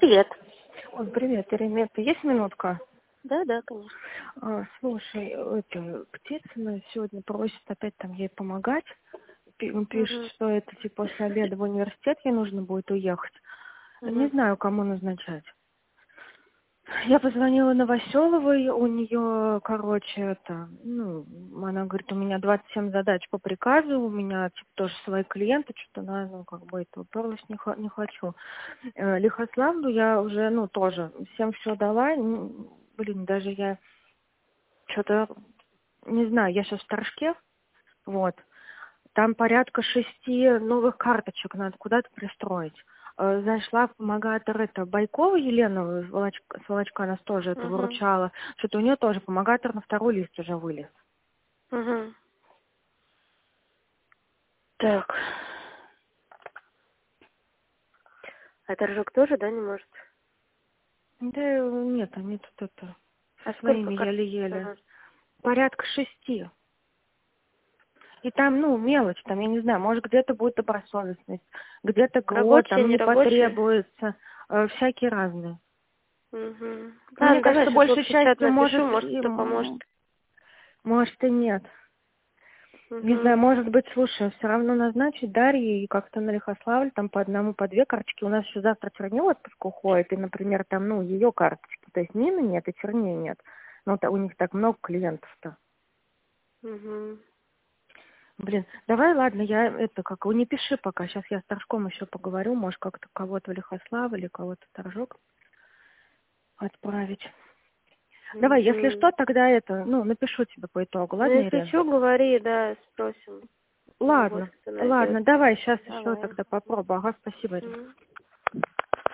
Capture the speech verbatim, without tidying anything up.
Привет. Ой, привет, Ирина. Это есть минутка? Да, да, конечно. А, слушай, это Птицына сегодня просит опять там ей помогать. Пи- он Пишет, Угу. что это типа после обеда в университет ей нужно будет уехать. Не Угу. знаю, кому назначать. Я позвонила Новоселовой, у нее, короче, это, ну, она говорит, у меня двадцать семь задач по приказу, у меня типа тоже свои клиенты, что-то, на, ну, как бы это уперлась, не, хо- не хочу. Э, Лихославлю я уже, ну, тоже всем все дала, н- блин, даже я что-то, не знаю, я сейчас в Торжке, вот, там порядка шести новых карточек надо куда-то пристроить. Э, Зашла в помогатор это Байкова Елена с Волочка, с Волочка нас тоже это Угу. выручала. Что-то у нее тоже помогатор на второй лист уже вылез. Угу. Так. А торжок тоже, да, не может? Да э, нет, они тут это А со сколько своими карточек? еле-еле. Ага. Порядка шести. И там, ну, мелочь, там, я не знаю, может, где-то будет добросовестность, где-то ГО, Рабочие, там не нерабочие? потребуется, э, всякие разные. Угу. Мне Ладно, давай кажется, сейчас в большей общий чат частью, напишу, может, может, и, кто поможет. м, может, и нет. Не знаю, Угу. может быть, слушай, все равно назначить Дарье и как-то на Лихославль, там по одному, по две карточки. У нас еще завтра Чернил отпуск уходит, и, например, там, ну, ее карточки. То есть Нины нет и Черней нет. Но у них так много клиентов-то. Угу. Блин, давай, ладно, я это, как, не пиши пока. Сейчас я с Торжком еще поговорю. Может, как-то кого-то в Лихославль или кого-то в Торжок отправить. Давай, если Угу. что, тогда это, ну, напишу тебе по итогу. Ну, Ладно, если Ирин? что, говори, да, спросим. Ну, может, Ладно, кто найдет. ладно, давай, сейчас еще Давай. тогда попробую. Ага, спасибо, Ирин. Мгм.